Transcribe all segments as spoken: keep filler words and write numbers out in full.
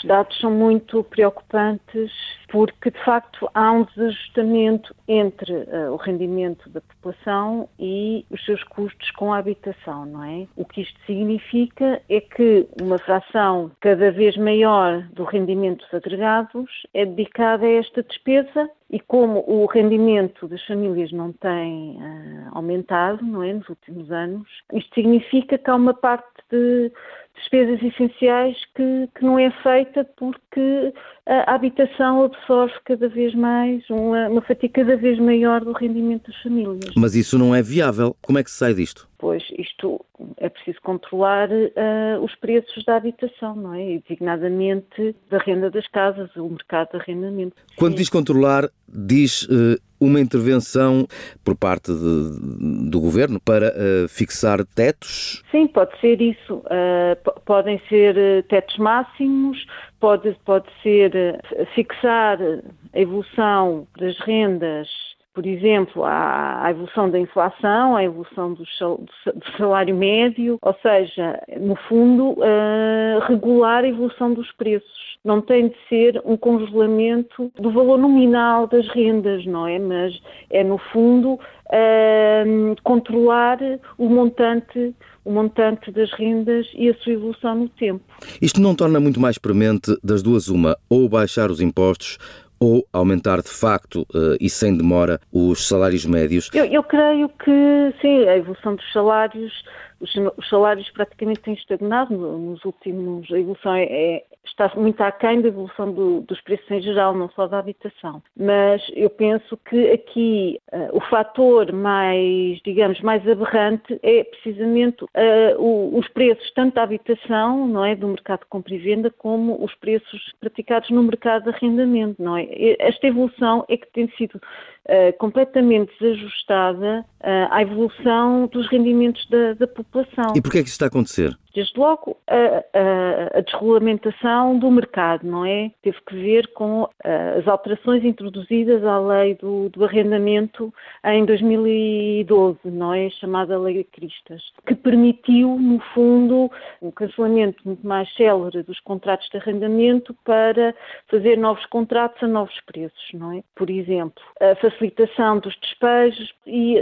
dados são muito preocupantes porque, de facto, há um desajustamento entre uh, o rendimento da população e os seus custos com a habitação, não é? O que isto significa é que uma fração cada vez maior do rendimento dos agregados é dedicada a esta despesa e como o rendimento das famílias não tem uh, aumentado, não é, nos últimos anos, isto significa que há uma parte de despesas essenciais que, que não é feita porque a habitação absorve cada vez mais, uma, uma fatia cada vez maior do rendimento das famílias. Mas isso não é viável. Como é que se sai disto? Pois, isto é preciso controlar uh, os preços da habitação, não é? E, designadamente, da renda das casas, o mercado de arrendamento. Quando Sim. diz controlar, diz uh, uma intervenção por parte de, do Governo para uh, fixar tetos? Sim, pode ser isso. Uh, p- podem ser uh, tetos máximos, pode, pode ser uh, fixar a evolução das rendas. Por exemplo, a evolução da inflação, a evolução do salário médio, ou seja, no fundo, uh, regular a evolução dos preços. Não tem de ser um congelamento do valor nominal das rendas, não é? Mas é, no fundo, uh, controlar o montante, o montante das rendas e a sua evolução no tempo. Isto não torna muito mais premente das duas uma, ou baixar os impostos, ou aumentar de facto uh, e sem demora os salários médios? Eu, eu creio que sim, a evolução dos salários, os, os salários praticamente têm estagnado nos últimos, a evolução é, é, está muito aquém da evolução do, dos preços em geral, não só da habitação. Mas eu penso que aqui uh, o fator mais, digamos, mais aberrante é precisamente uh, o, os preços tanto da habitação, não é, do mercado de compra e venda, como os preços praticados no mercado de arrendamento, não é? Esta evolução é que tem sido uh, completamente desajustada uh, à evolução dos rendimentos da, da população. E porquê é que isso está a acontecer? Desde logo, a, a, a desregulamentação do mercado, não é? Teve que ver com uh, as alterações introduzidas à lei do, do arrendamento em dois mil e doze, não é? Chamada Lei Cristas, que permitiu, no fundo, um cancelamento muito mais célere dos contratos de arrendamento para fazer novos contratos a novos preços, não é? Por exemplo, a facilitação dos despejos e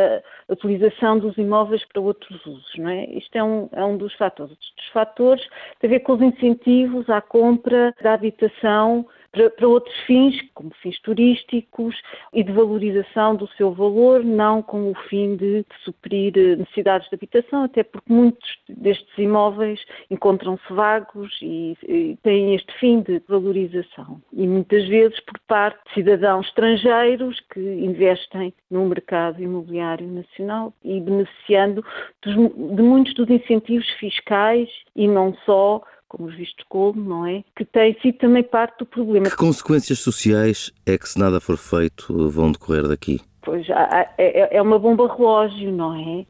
a utilização dos imóveis para outros usos, não é? Isto é um, é um dos fatores. Os fatores têm a ver com os incentivos à compra da habitação para, para outros fins, como fins turísticos e de valorização do seu valor, não com o fim de, de suprir necessidades de habitação, até porque muitos destes imóveis encontram-se vagos e, e têm este fim de valorização. E muitas vezes por parte de cidadãos estrangeiros que investem no mercado imobiliário nacional e beneficiando dos, de muitos dos incentivos fiscais e não só, como os vistos como, não é? Que tem sido também parte do problema. Que consequências sociais é que, se nada for feito, vão decorrer daqui? Pois, é uma bomba relógio, não é?